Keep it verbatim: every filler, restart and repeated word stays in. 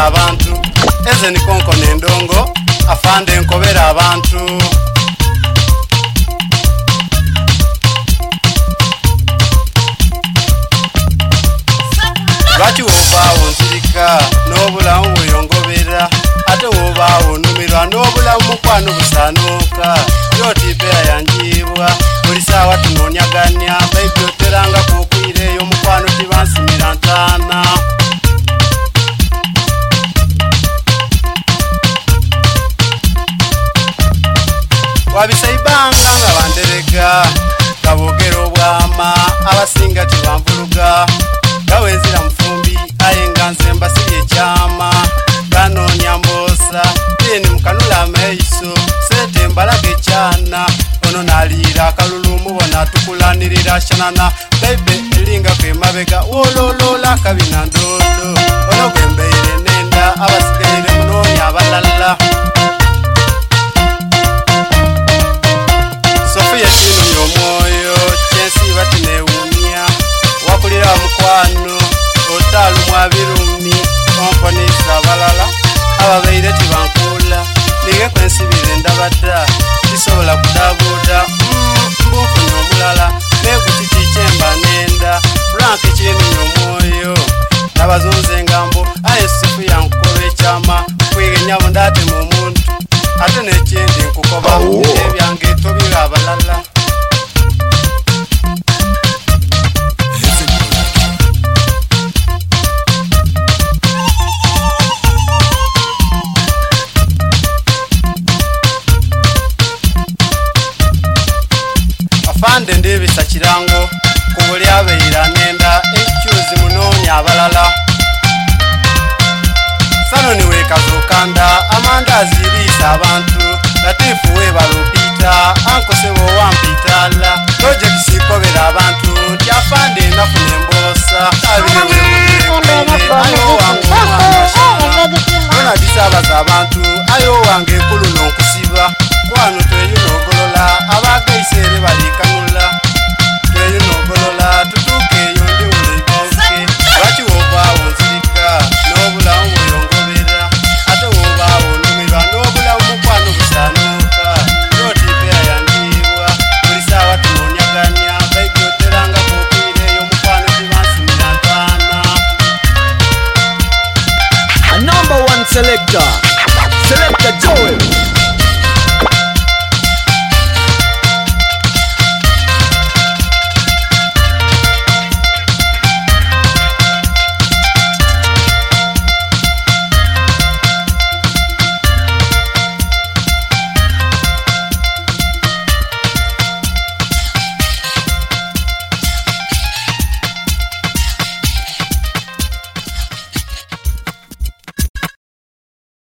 nkobera abantu eze nikonko nendongo afande nkobera abantu Lwaki wobawo nzirika n'obulamu bweyongobera ate wobawo numirwa n'obulamu mukwano busanuuka yotipeera yanjibwa buli saawa tunoonyaganya baibyo teranga kuokwireeyo mukwano tibansimira ntaana wabisaibanga nga banderega gaboogera obwama abasinga tibanvuluga gawenzira mufumbi ayenga nsemba siri ekyama ganoonya mboosa yeni mukanula amaiso sete mbalaga ekyana ono naliira akalulu mubona tukulanirira shanana bebe elinga kwemabega wololoola kabina ndoodo ono gwembeire nenda abasigaire munoonya abalala Sofia kinumya omwoyo kyensiiba tinewuunya wakulira mukwano otalu mwabirumi omponisa abalala ababeire tibankula nige kwensibire ndabadda tisobola kudabuuda mbufunye omulala negutiti kyemba nenda frank kinumya omwoyo nabazunza engambo aye Sofia nkukoba ekyama kwegenyabo ndatema omuntu ate nekindi nkukoba ebyange tobira abalala Afande ndibisa kirango kubuli abeira nenda ekyuzi munoonya abalala Sano niwe kazokanda amanda azirisa abantu latifu we balupita ankosebo wampitala project sikobera abantu tyafande nafune mbosa abire ayo wangu mwana disabaza abantu ayo wange kulu nonkusiba kwano tweyunogolola abagaisere balikanula tweyunogolola tutuke yondi ulekoke lwaki wobawo nzirika n'obulamu bweyongobera ate wobawo numirwa n'obulamu mukwano busanuuka yotipeera yanjibwa buli saawa tunoonyaganya baigyoteranga kokwireeyo mukwano tibansimira ntaana A number one selector, Selector Joel.